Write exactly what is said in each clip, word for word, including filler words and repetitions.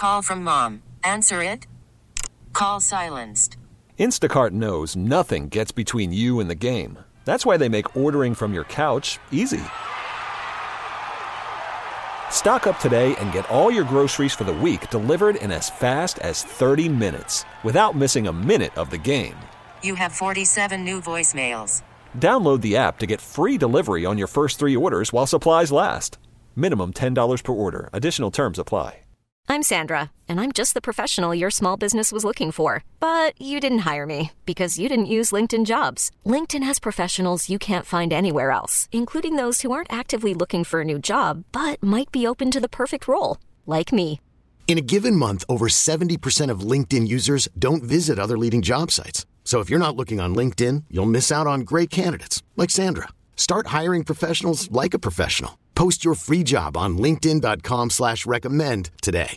call from mom. Answer it. Call silenced. Instacart knows nothing gets between you and the game. That's why they make ordering from your couch easy. Stock up today and get all your groceries for the week delivered in as fast as thirty minutes without missing a minute of the game. You have forty-seven new voicemails. Download the app to get free delivery on your first three orders while supplies last. Minimum ten dollars per order. Additional terms apply. I'm Sandra, and I'm just the professional your small business was looking for. But you didn't hire me because you didn't use LinkedIn Jobs. LinkedIn has professionals you can't find anywhere else, including those who aren't actively looking for a new job, but might be open to the perfect role, like me. In a given month, over seventy percent of LinkedIn users don't visit other leading job sites. So if you're not looking on LinkedIn, you'll miss out on great candidates like Sandra. Start hiring professionals like a professional. Post your free job on linkedin.com slash recommend today.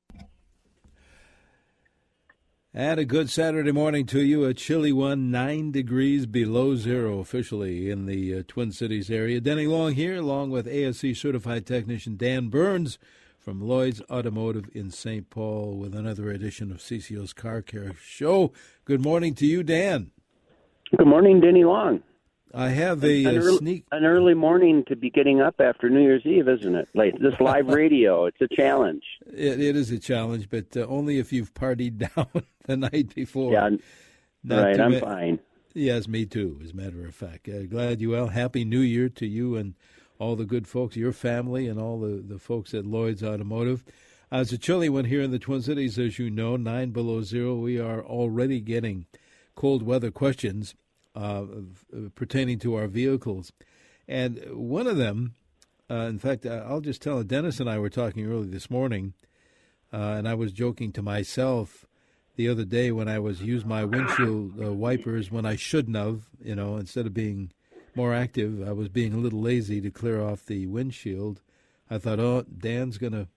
And a good Saturday morning to you. A chilly one, nine degrees below zero officially in the uh, Twin Cities area. Denny Long here, along with A S C certified technician Dan Burns from Lloyd's Automotive in Saint Paul with another edition of C C O's Car Care Show. Good morning to you, Dan. Good morning, Denny Long. I have a, an, a early, sneak. An early morning to be getting up after New Year's Eve, isn't it? Like this live radio, it's a challenge. It, it is a challenge, but uh, only if you've partied down the night before. Yeah, Not right. I'm ma- fine. Yes, me too. As a matter of fact, uh, glad you well. Happy New Year to you and all the good folks, your family, and all the, the folks at Lloyd's Automotive. Uh, it's a chilly one here in the Twin Cities, as you know, nine below zero. We are already getting cold weather questions uh, uh, pertaining to our vehicles. And one of them, uh, in fact, uh, I'll just tell it, Dennis and I were talking early this morning, uh, and I was joking to myself the other day when I was used my windshield uh, wipers when I shouldn't have, you know, instead of being more active, I was being a little lazy to clear off the windshield. I thought, oh, Dan's going to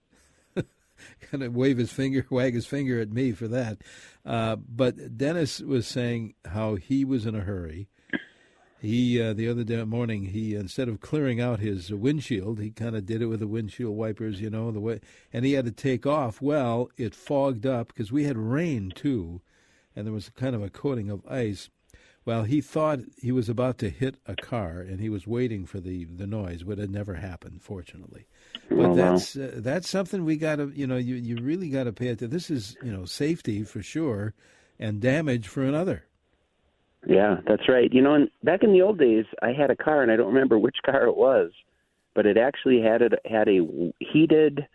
kind of wave his finger, wag his finger at me for that. Uh, but Dennis was saying how he was in a hurry. He, uh, the other day morning, he, instead of clearing out his windshield, he kind of did it with the windshield wipers, you know, the way, and he had to take off. Well, it fogged up because we had rain too, and there was kind of a coating of ice. Well, he thought he was about to hit a car, and he was waiting for the, the noise, but it never happened, fortunately. But oh, that's wow. uh, that's something we got to, you know, you, you really got to pay attention. This is, you know, safety for sure, and damage for another. Yeah, that's right. You know, and back in the old days, I had a car, and I don't remember which car it was, but it actually had it had a heated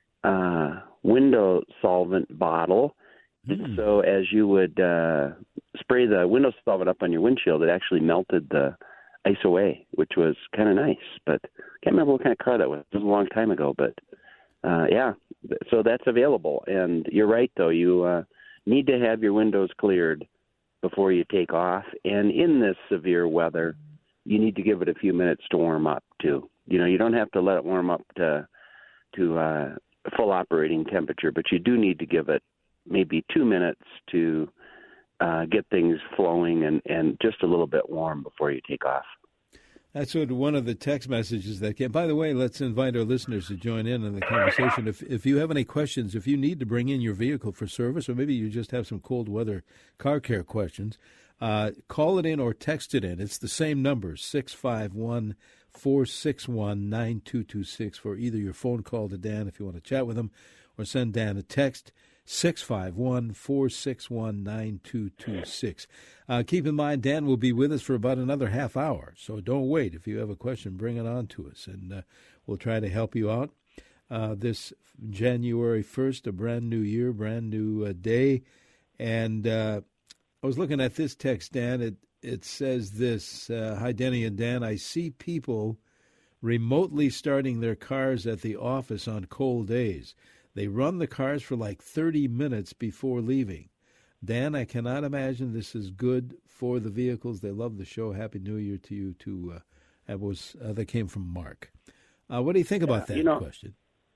uh, window solvent bottle. Mm. So as you would uh, spray the window solvent up on your windshield, it actually melted the ice away, which was kind of nice. But I can't remember what kind of car that was. It was a long time ago. But, uh, yeah, so that's available. And you're right, though. You uh, need to have your windows cleared before you take off. And in this severe weather, you need to give it a few minutes to warm up, too. You know, you don't have to let it warm up to, to uh, full operating temperature, but you do need to give it maybe two minutes to uh, get things flowing and, and just a little bit warm before you take off. That's what one of the text messages that came. By the way, let's invite our listeners to join in on the conversation. If if you have any questions, if you need to bring in your vehicle for service, or maybe you just have some cold weather car care questions, uh, call it in or text it in. It's the same number, six five one, four six one, nine two two six, for either your phone call to Dan if you want to chat with him, or send Dan a text, six five one, four six one, nine two two six. Uh, keep in mind, Dan will be with us for about another half hour, so don't wait. If you have a question, bring it on to us, and uh, we'll try to help you out. Uh, this January first, a brand new year, brand new uh, day, and uh, I was looking at this text, Dan. It, it says this, uh, Hi, Denny and Dan. I see people remotely starting their cars at the office on cold days. They run the cars for like thirty minutes before leaving. Dan, I cannot imagine this is good for the vehicles. They love the show. Happy New Year to you, too. Uh, that, was, uh, that came from Mark. Uh, what do you think about that you know, question?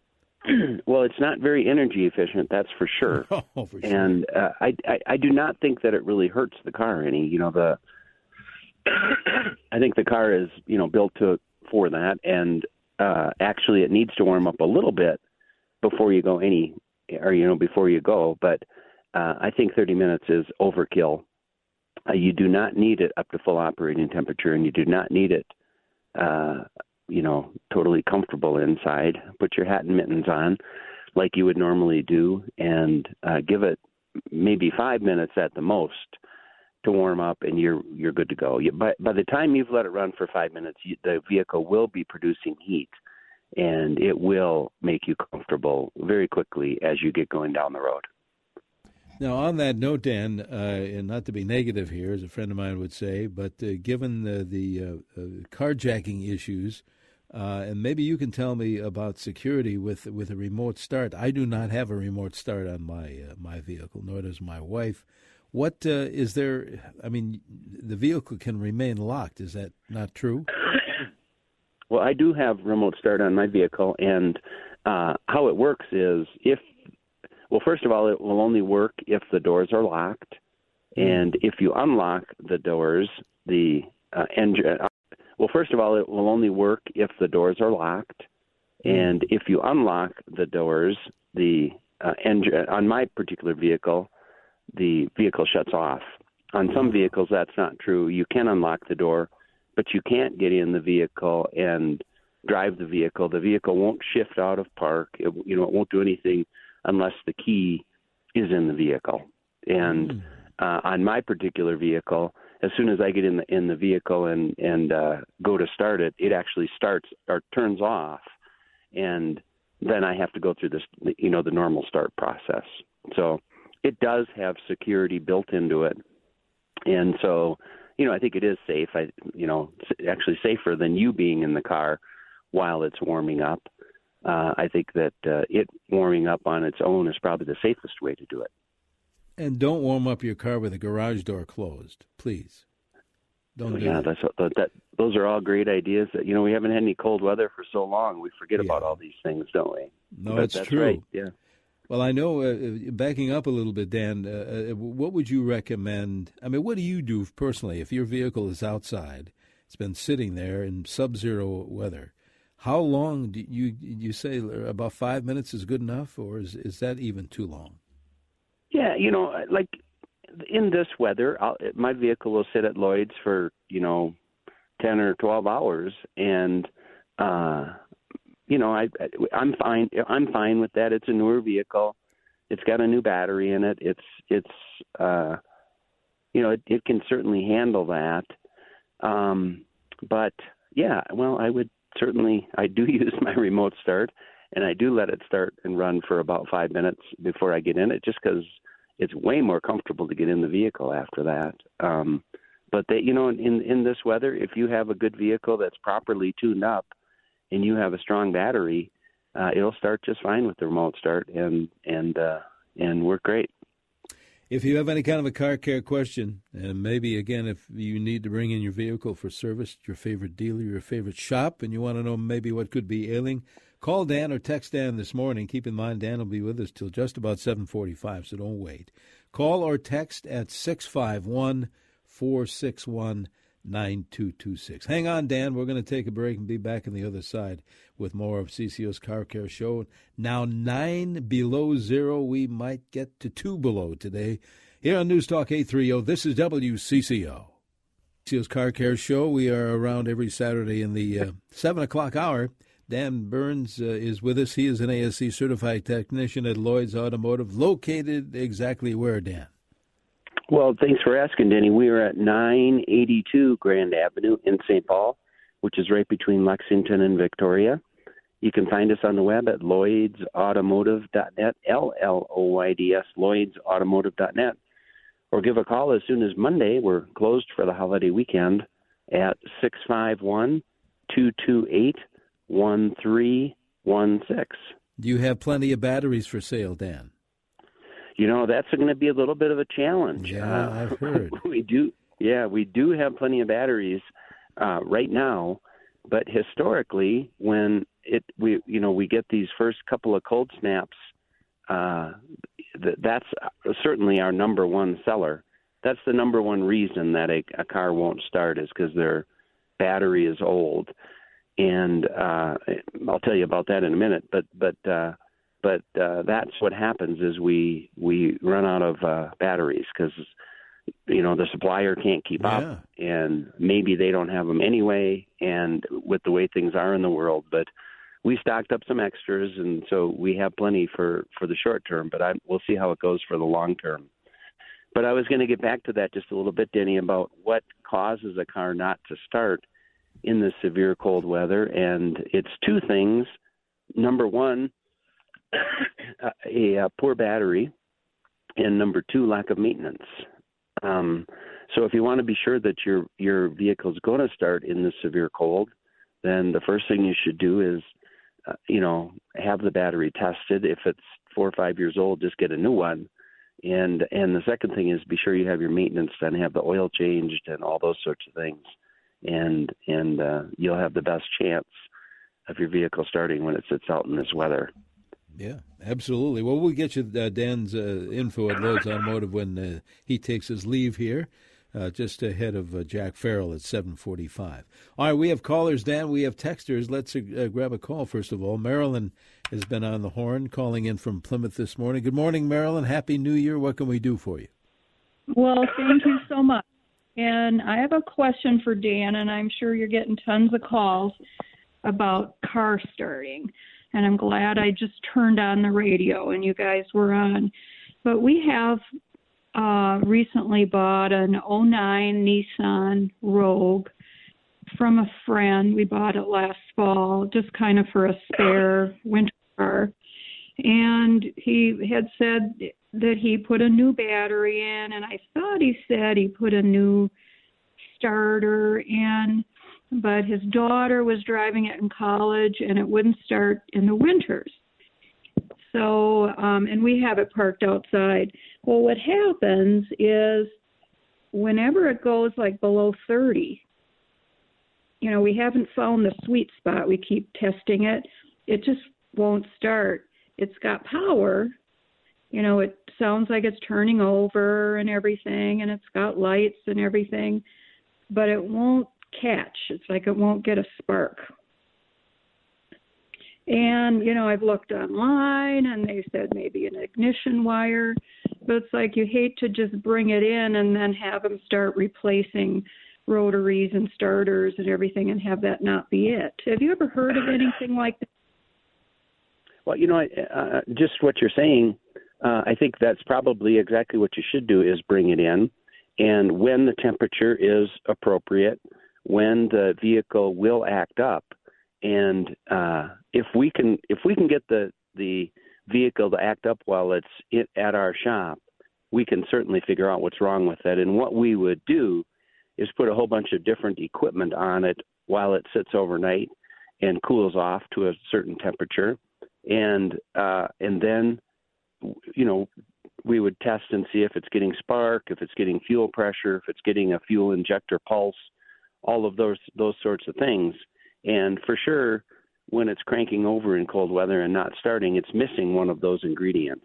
Well, it's not very energy efficient, that's for sure. Oh, for sure. And uh, I, I, I do not think that it really hurts the car any. You know, the I think the car is, you know, built to for that, and uh, actually it needs to warm up a little bit before you go any or you know, before you go. But uh, I think thirty minutes is overkill. Uh, you do not need it up to full operating temperature, and you do not need it, uh, you know, totally comfortable inside. Put your hat and mittens on, like you would normally do, and uh, give it maybe five minutes at the most to warm up, and you're you're good to go. You, by by the time you've let it run for five minutes, you, the vehicle will be producing heat, and it will make you comfortable very quickly as you get going down the road. Now, on that note, Dan, uh, and not to be negative here, as a friend of mine would say, but uh, given the, the uh, uh, carjacking issues, uh, and maybe you can tell me about security with with a remote start. I do not have a remote start on my uh, my vehicle, nor does my wife. What uh, is there? I mean, the vehicle can remain locked. Is that not true? Well, I do have remote start on my vehicle, and uh, how it works is if Well, first of all, it will only work if the doors are locked, and if you unlock the doors, the uh, engine. Uh, well, first of all, it will only work if the doors are locked, and if you unlock the doors, the uh, engine. On my particular vehicle, the vehicle shuts off. On some vehicles, that's not true. You can unlock the door, but you can't get in the vehicle and drive the vehicle. The vehicle won't shift out of park. It, you know, it won't do anything unless the key is in the vehicle. And uh, on my particular vehicle, as soon as I get in the in the vehicle and and uh, go to start it, it actually starts or turns off, and then I have to go through this, you know, the normal start process. So it does have security built into it, and so you know I think it is safe. I you know actually safer than you being in the car while it's warming up. Uh, I think that uh, it warming up on its own is probably the safest way to do it. And don't warm up your car with the garage door closed, please. Don't do yeah, that. that's that. Those are all great ideas. That you know, we haven't had any cold weather for so long. We forget yeah. about all these things, don't we? No, but it's that's true. Right. Yeah. Well, I know. Uh, backing up a little bit, Dan, uh, what would you recommend? I mean, what do you do personally if your vehicle is outside? It's been sitting there in sub-zero weather. How long do you you say about five minutes is good enough, or is is that even too long? Yeah, you know, like in this weather, I'll, my vehicle will sit at Lloyd's for you know ten or twelve hours, and uh, you know, I I'm fine. I'm fine with that. It's a newer vehicle. It's got a new battery in it. It's it's uh, you know, it, it can certainly handle that. Um, but yeah, well, I would. Certainly, I do use my remote start, and I do let it start and run for about five minutes before I get in it, just because it's way more comfortable to get in the vehicle after that. Um, but they, you know, in in this weather, if you have a good vehicle that's properly tuned up, and you have a strong battery, uh, it'll start just fine with the remote start and and uh, and work great. If you have any kind of a car care question, and maybe, again, if you need to bring in your vehicle for service, your favorite dealer, your favorite shop, and you want to know maybe what could be ailing, call Dan or text Dan this morning. Keep in mind, Dan will be with us till just about seven forty-five, so don't wait. Call or text at six five one, four six one, nine two two six. Hang on, Dan. We're going to take a break and be back on the other side with more of C C O's Car Care Show. Now nine below zero. We might get to two below today. Here on News Talk eight thirty, this is W C C O. C C O's Car Care Show. We are around every Saturday in the uh, seven o'clock hour. Dan Burns uh, is with us. He is an A S C certified technician at Lloyd's Automotive. Located exactly where, Dan? Well, thanks for asking, Denny. We are at nine eighty-two Grand Avenue in Saint Paul, which is right between Lexington and Victoria. You can find us on the web at lloyds automotive dot net, L L O Y D S, lloyds automotive dot net, or give a call as soon as Monday. We're closed for the holiday weekend at six five one, two two eight, one three one six. Do you have plenty of batteries for sale, Dan? You know, that's going to be a little bit of a challenge. Yeah, uh, I've heard. we do, yeah, we do have plenty of batteries uh, right now, but historically, when it we you know we get these first couple of cold snaps, uh, th- that's certainly our number one seller. That's the number one reason that a, a car won't start is because their battery is old, and uh, I'll tell you about that in a minute. But but uh, But uh, that's what happens is we we run out of uh, batteries because, you know, the supplier can't keep yeah. up, and maybe they don't have them anyway, and with the way things are in the world. But we stocked up some extras, and so we have plenty for, for the short term, but I, we'll see how it goes for the long term. But I was going to get back to that just a little bit, Denny, about what causes a car not to start in the severe cold weather, and it's two things. Number one, a, a poor battery, and number two, lack of maintenance. Um, so if you want to be sure that your your vehicle is going to start in the severe cold, then the first thing you should do is, uh, you know, have the battery tested. If it's four or five years old, just get a new one. And and the second thing is be sure you have your maintenance done, have the oil changed, and all those sorts of things. And and uh, you'll have the best chance of your vehicle starting when it sits out in this weather. Yeah, absolutely. Well, we'll get you uh, Dan's uh, info at Lloyd's Automotive when uh, he takes his leave here, uh, just ahead of uh, Jack Farrell at seven forty-five. All right, we have callers, Dan. We have texters. Let's uh, grab a call, first of all. Marilyn has been on the horn, calling in from Plymouth this morning. Good morning, Marilyn. Happy New Year. What can we do for you? Well, thank you so much. And I have a question for Dan, and I'm sure you're getting tons of calls about car starting. And I'm glad I just turned on the radio and you guys were on. But we have uh, recently bought an oh nine Nissan Rogue from a friend. We bought it last fall, just kind of for a spare winter car. And he had said that he put a new battery in, and I thought he said he put a new starter in. But his daughter was driving it in college, and it wouldn't start in the winters. So, um, and we have it parked outside. Well, what happens is whenever it goes like below thirty, you know, we haven't found the sweet spot. We keep testing it. It just won't start. It's got power. You know, it sounds like it's turning over and everything, and it's got lights and everything, but it won't catch. It's like it won't get a spark. And, you know, I've looked online and they said maybe an ignition wire, but it's like you hate to just bring it in and then have them start replacing rotaries and starters and everything and have that not be it. Have you ever heard of anything like that? Well, you know, uh, just what you're saying, uh, I think that's probably exactly what you should do is bring it in. And when the temperature is appropriate, when the vehicle will act up, and uh, if we can if we can get the the vehicle to act up while it's it, at our shop, we can certainly figure out what's wrong with it. And what we would do is put a whole bunch of different equipment on it while it sits overnight and cools off to a certain temperature, and uh, and then you know we would test and see if it's getting spark, if it's getting fuel pressure, if it's getting a fuel injector pulse. All of those those sorts of things. And for sure, when it's cranking over in cold weather and not starting, it's missing one of those ingredients.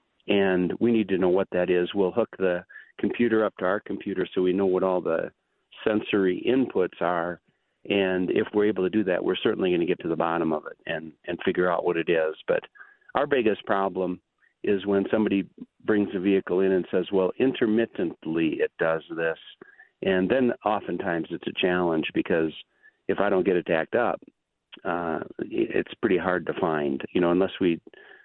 And we need to know what that is. We'll hook the computer up to our computer so we know what all the sensory inputs are. And if we're able to do that, we're certainly going to get to the bottom of it and, and figure out what it is. But our biggest problem is when somebody brings a vehicle in and says, well, intermittently it does this. And then oftentimes it's a challenge because if I don't get it to act up, uh, it's pretty hard to find, you know, unless we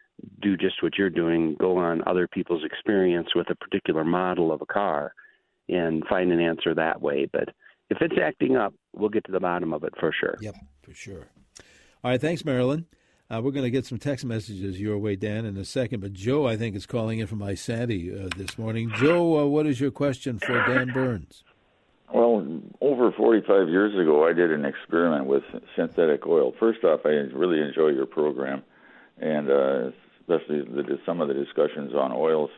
do just what you're doing, go on other people's experience with a particular model of a car and find an answer that way. But if it's acting up, we'll get to the bottom of it for sure. Yep, for sure. All right, thanks, Marilyn. Uh, we're going to get some text messages your way, Dan, in a second. But Joe, I think, is calling in from Isanti uh, this morning. Joe, uh, what is your question for Dan Burns? Well, over forty-five years ago, I did an experiment with synthetic oil. First off, I really enjoy your program, and uh, especially the, some of the discussions on oils.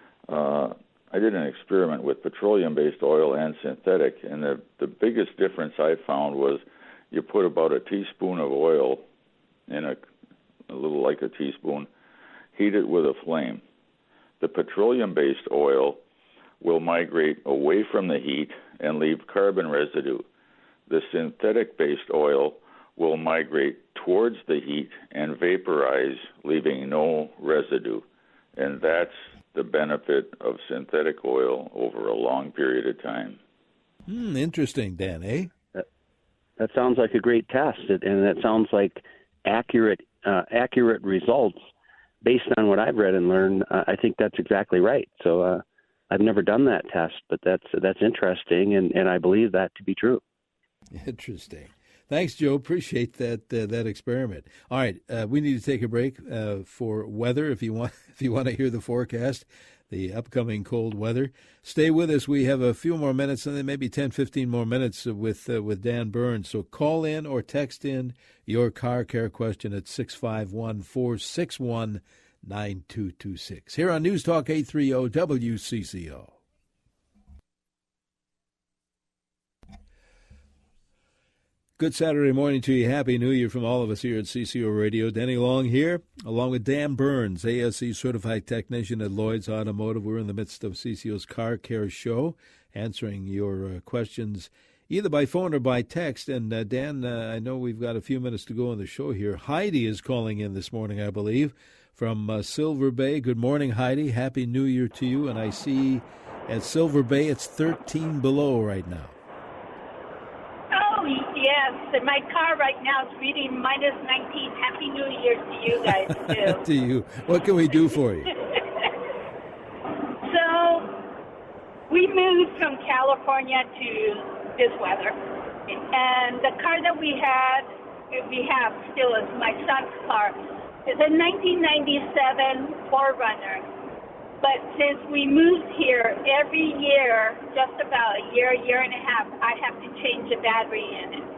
Uh, I did an experiment with petroleum-based oil and synthetic, and the, the biggest difference I found was you put about a teaspoon of oil in a, a little like a teaspoon, heat it with a flame. The petroleum-based oil will migrate away from the heat and leave carbon residue. The synthetic-based oil will migrate towards the heat and vaporize, leaving no residue. And that's the benefit of synthetic oil over a long period of time. Hmm, interesting, Dan, eh? That, that sounds like a great test, and that sounds like accurate uh, accurate results based on what I've read and learned. Uh, I think that's exactly right. So uh, I've never done that test, but that's that's interesting, and, and I believe that to be true. Interesting. Thanks, Joe. Appreciate that uh, that experiment. All right, uh, we need to take a break uh, for weather. If you want, if you want to hear the forecast, the upcoming cold weather, stay with us. We have a few more minutes, and then maybe ten, fifteen more minutes with uh, with Dan Burns. So call in or text in your car care question at six five one, four six one, nine two two six. Here on News Talk eight thirty W C C O. Good Saturday morning to you. Happy New Year from all of us here at C C O Radio. Denny Long here, along with Dan Burns, A S E certified technician at Lloyd's Automotive. We're in the midst of C C O's Car Care Show, answering your uh, questions either by phone or by text. And uh, Dan, uh, I know we've got a few minutes to go on the show here. Heidi is calling in this morning, I believe, from uh, Silver Bay. Good morning, Heidi. Happy New Year to you. And I see at Silver Bay it's thirteen below right now. Yes, and my car right now is reading minus nineteen. Happy New Year to you guys, too. To you. What can we do for you? So, we moved from California to this weather. And the car that we had, we have still is my son's car. It's a nineteen ninety-seven four runner. But since we moved here, every year, just about a year, year and a half, I have to change the battery in it.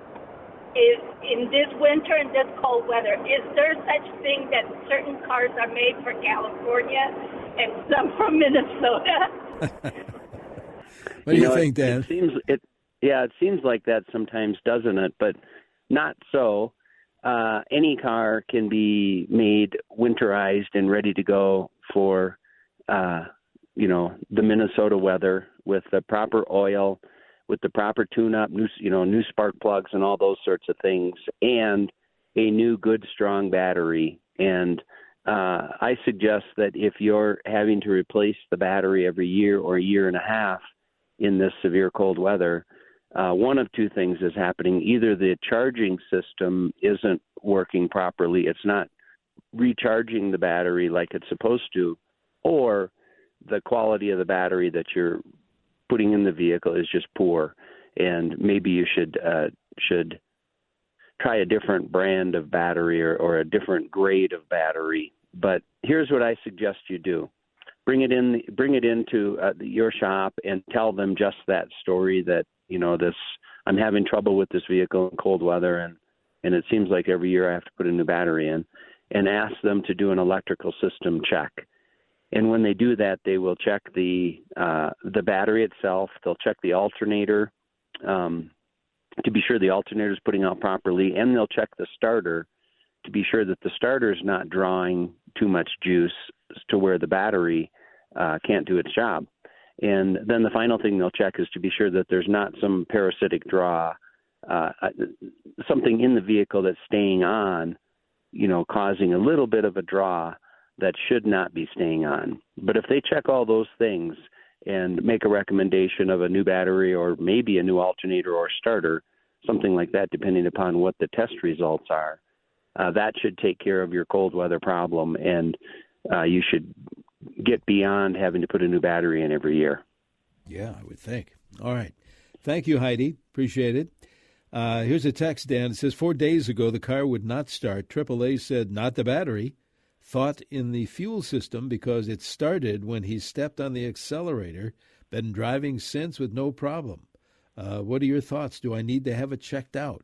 Is in this winter and this cold weather, is there such thing that certain cars are made for California and some from Minnesota? What do you, you know, think, it, Dan? It seems it, yeah, it seems like that sometimes, doesn't it? But not so. Uh, any car can be made winterized and ready to go for, uh, you know, the Minnesota weather with the proper oil, with the proper tune-up, new, you know, new spark plugs and all those sorts of things, and a new good, strong battery. And uh, I suggest that if you're having to replace the battery every year or a year and a half in this severe cold weather, uh, one of two things is happening. Either the charging system isn't working properly, it's not recharging the battery like it's supposed to, or the quality of the battery that you're putting in the vehicle is just poor, and maybe you should uh, should try a different brand of battery or, or a different grade of battery. But here's what I suggest you do: bring it in, bring it into uh, your shop, and tell them just that story. That you know this, I'm having trouble with this vehicle in cold weather, and and it seems like every year I have to put a new battery in, and ask them to do an electrical system check. And when they do that, they will check the uh, the battery itself. They'll check the alternator um, to be sure the alternator is putting out properly, and they'll check the starter to be sure that the starter is not drawing too much juice to where the battery uh, can't do its job. And then the final thing they'll check is to be sure that there's not some parasitic draw, uh, something in the vehicle that's staying on, you know, causing a little bit of a draw that should not be staying on. But if they check all those things and make a recommendation of a new battery or maybe a new alternator or starter, something like that, depending upon what the test results are, uh, that should take care of your cold weather problem, and uh, you should get beyond having to put a new battery in every year. Yeah, I would think. All right. Thank you, Heidi. Appreciate it. Uh, here's a text, Dan. It says, four days ago, the car would not start. triple A said, not the battery. Thought in the fuel system because it started when he stepped on the accelerator. Been driving since with no problem. Uh, what are your thoughts? Do I need to have it checked out?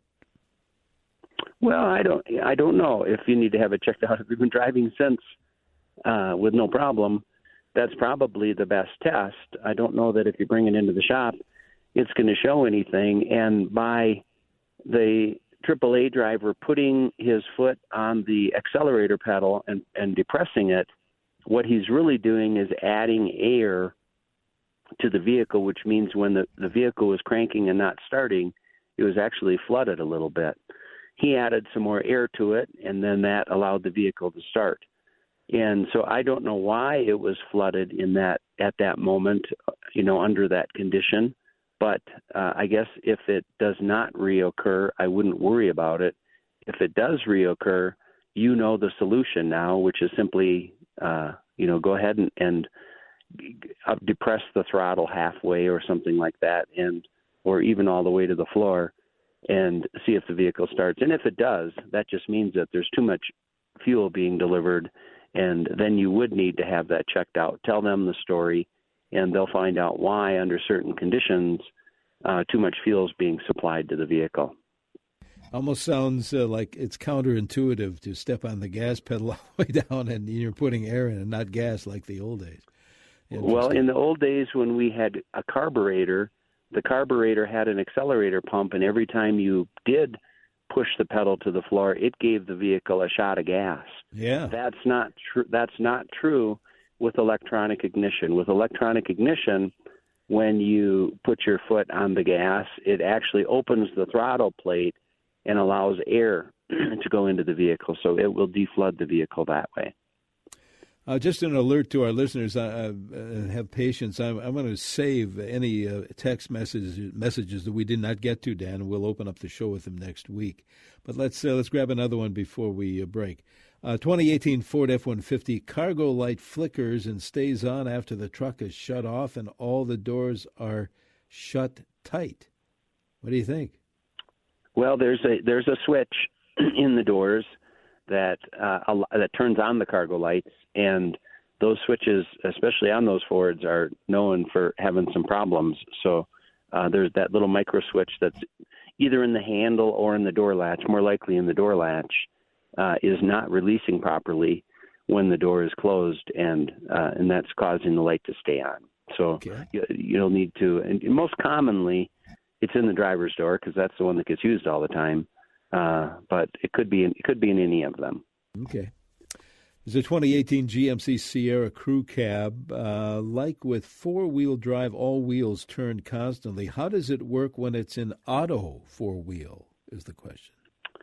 Well, I don't. I don't know if you need to have it checked out. If you've been driving since uh, with no problem, that's probably the best test. I don't know that if you bring it into the shop, it's going to show anything. And by the triple A driver putting his foot on the accelerator pedal and, and depressing it, what he's really doing is adding air to the vehicle, which means when the, the vehicle was cranking and not starting, it was actually flooded a little bit. he added some more air to it, and then that allowed the vehicle to start. And so I don't know why it was flooded in that at that moment, you know, under that condition. But uh, I guess if it does not reoccur, I wouldn't worry about it. If it does reoccur, you know the solution now, which is simply, uh, you know, go ahead and, and depress the throttle halfway or something like that, and or even all the way to the floor, and see if the vehicle starts. And if it does, that just means that there's too much fuel being delivered, and then you would need to have that checked out. Tell them the story, and they'll find out why, under certain conditions, uh, too much fuel is being supplied to the vehicle. Almost sounds uh, like it's counterintuitive to step on the gas pedal all the way down and you're putting air in and not gas like the old days. Well, in the old days when we had a carburetor, the carburetor had an accelerator pump, and every time you did push the pedal to the floor, it gave the vehicle a shot of gas. Yeah. That's not true. That's not true with electronic ignition. With electronic ignition, when you put your foot on the gas, it actually opens the throttle plate and allows air to go into the vehicle, so it will deflood the vehicle that way. Uh, just an alert to our listeners, uh, uh, have patience. I'm, I'm going to save any uh, text messages messages that we did not get to, Dan, and we'll open up the show with them next week. But let's uh, let's grab another one before we uh, break. Uh, twenty eighteen Ford F one fifty cargo light flickers and stays on after the truck is shut off and all the doors are shut tight. What do you think? Well, there's a there's a switch in the doors that uh, that turns on the cargo lights, and those switches, especially on those Fords, are known for having some problems. So uh, there's that little micro switch that's either in the handle or in the door latch, more likely in the door latch, uh, is not releasing properly when the door is closed, and uh, and that's causing the light to stay on. So okay. you, you'll need to, and most commonly, it's in the driver's door because that's the one that gets used all the time. Uh, but it could be in, it could be in any of them. Okay. There's a twenty eighteen G M C Sierra Crew Cab. Uh, like with four-wheel drive, all wheels turn constantly. How does it work when it's in auto four-wheel is the question.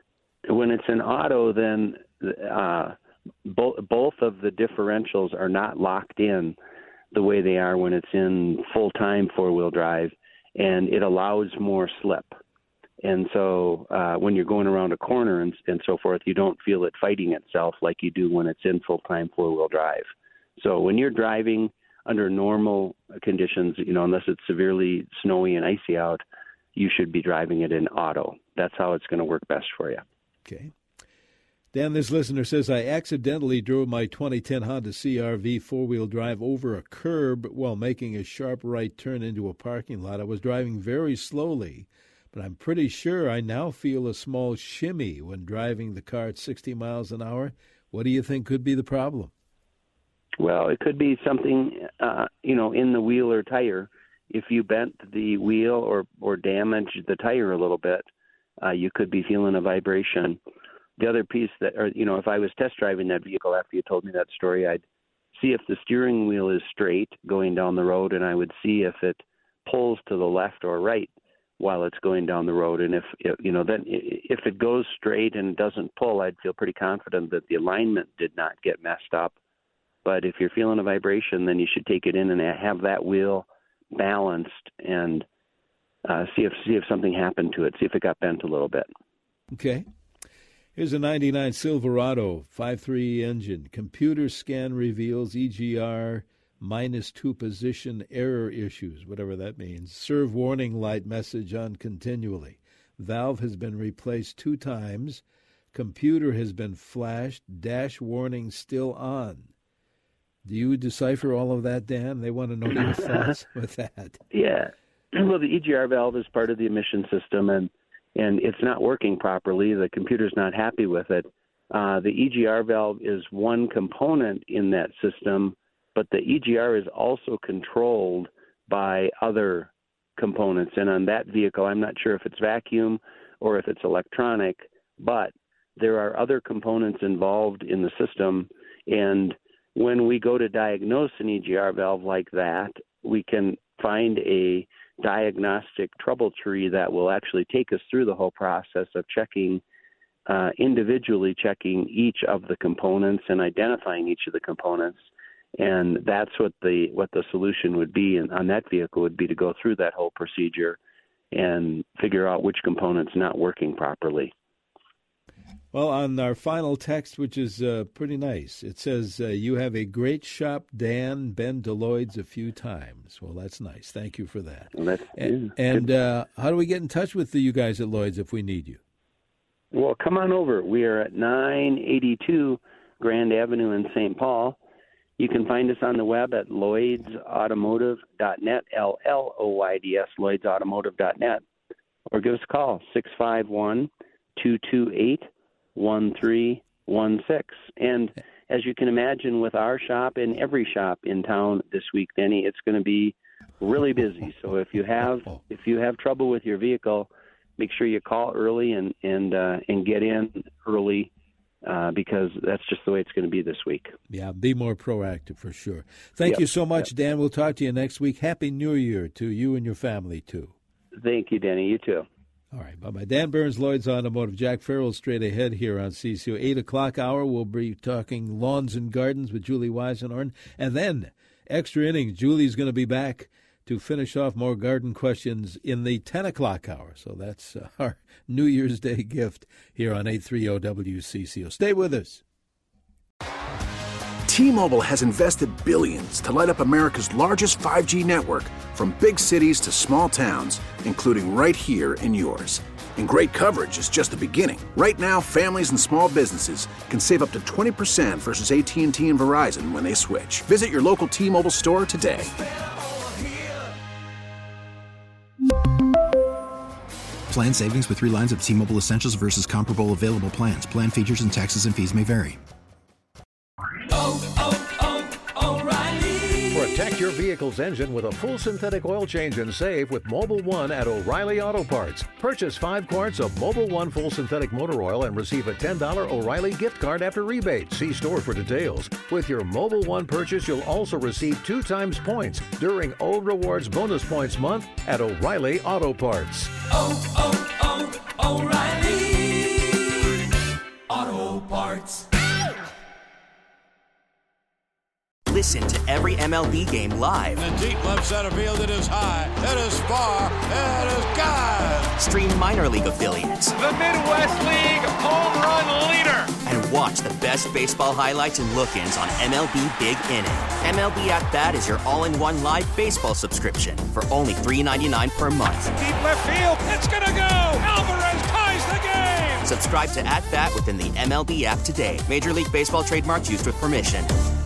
When it's in auto, then uh, bo- both of the differentials are not locked in the way they are when it's in full-time four-wheel drive, and it allows more slip. And so uh, when you're going around a corner and, and so forth, you don't feel it fighting itself like you do when it's in full-time four-wheel drive. So when you're driving under normal conditions, you know, unless it's severely snowy and icy out, you should be driving it in auto. That's how it's going to work best for you. Okay. Dan, this listener says, I accidentally drove my twenty ten Honda C R V four-wheel drive over a curb while making a sharp right turn into a parking lot. I was driving very slowly, but I'm pretty sure I now feel a small shimmy when driving the car at sixty miles an hour. What do you think could be the problem? Well, it could be something, uh, you know, in the wheel or tire. If you bent the wheel or, or damaged the tire a little bit, uh, you could be feeling a vibration. The other piece that, or, you know, if I was test driving that vehicle after you told me that story, I'd see if the steering wheel is straight going down the road, and I would see if it pulls to the left or right while it's going down the road. And if, you know, then if it goes straight and doesn't pull, I'd feel pretty confident that the alignment did not get messed up. But if you're feeling a vibration, then you should take it in and have that wheel balanced and uh, see if see if something happened to it, see if it got bent a little bit. Okay. Here's a ninety-nine Silverado five point three engine. Computer scan reveals E G R minus two position error issues, whatever that means. Serve warning light message on continually. Valve has been replaced two times. Computer has been flashed. Dash warning still on. Do you decipher all of that, Dan? They want to know your thoughts with that. Yeah. Well, the E G R valve is part of the emission system, and and it's not working properly. The computer's not happy with it. Uh, the E G R valve is one component in that system, but the E G R is also controlled by other components. And on that vehicle, I'm not sure if it's vacuum or if it's electronic, but there are other components involved in the system. And when we go to diagnose an E G R valve like that, we can find a diagnostic trouble tree that will actually take us through the whole process of checking uh, individually checking each of the components and identifying each of the components. And that's what the what the solution would be in, on that vehicle would be to go through that whole procedure and figure out which component's not working properly. Well, on our final text, which is uh, pretty nice, it says, uh, you have a great shop, Dan. Been to Lloyd's a few times. Well, that's nice. Thank you for that. Well, that's, and yeah, and uh, how do we get in touch with you guys at Lloyd's if we need you? Well, come on over. We are at nine eighty-two Grand Avenue in Saint Paul. You can find us on the web at lloyds automotive dot net, L L O Y D S, lloyds automotive dot net, or give us a call, six five one, two two eight, one three one six. And as you can imagine, with our shop and every shop in town this week, Denny, it's going to be really busy. So if you have if you have trouble with your vehicle, make sure you call early and and uh, and get in early. Uh, because that's just the way it's going to be this week. Yeah, be more proactive for sure. Thank yep. you so much, yep. Dan. We'll talk to you next week. Happy New Year to you and your family, too. Thank you, Danny. You too. All right, bye-bye. Dan Burns, Lloyd's Automotive. Jack Farrell straight ahead here on C C O. eight o'clock hour, we'll be talking lawns and gardens with Julie Weisenhorn. And then, extra innings, Julie's going to be back to finish off more garden questions in the ten o'clock hour. So that's uh, our New Year's Day gift here on eight thirty W C C O. Stay with us. T-Mobile has invested billions to light up America's largest five G network, from big cities to small towns, including right here in yours. And great coverage is just the beginning. Right now, families and small businesses can save up to twenty percent versus A T and T and Verizon when they switch. Visit your local T-Mobile store today. Plan savings with three lines of T-Mobile Essentials versus comparable available plans. Plan features and taxes and fees may vary. Oh, oh, oh, O'Reilly! Protect your vehicle's engine with a full synthetic oil change and save with Mobil one at O'Reilly Auto Parts. Purchase five quarts of Mobil one full synthetic motor oil and receive a ten dollars O'Reilly gift card after rebate. See store for details. With your Mobil one purchase, you'll also receive two times points during O Rewards Bonus Points Month at O'Reilly Auto Parts. Oh, oh, oh, O'Reilly Auto Parts. Listen to every M L B game live. In the deep left center field, it is high, it is far, it is gone. Stream minor league affiliates. The Midwest League home run leader. And watch the best baseball highlights and look-ins on M L B Big Inning. M L B At Bat is your all-in-one live baseball subscription for only three ninety-nine per month. Deep left field, it's gonna go. Alvarez ties the game. Subscribe to At Bat within the M L B app today. Major League Baseball trademarks used with permission.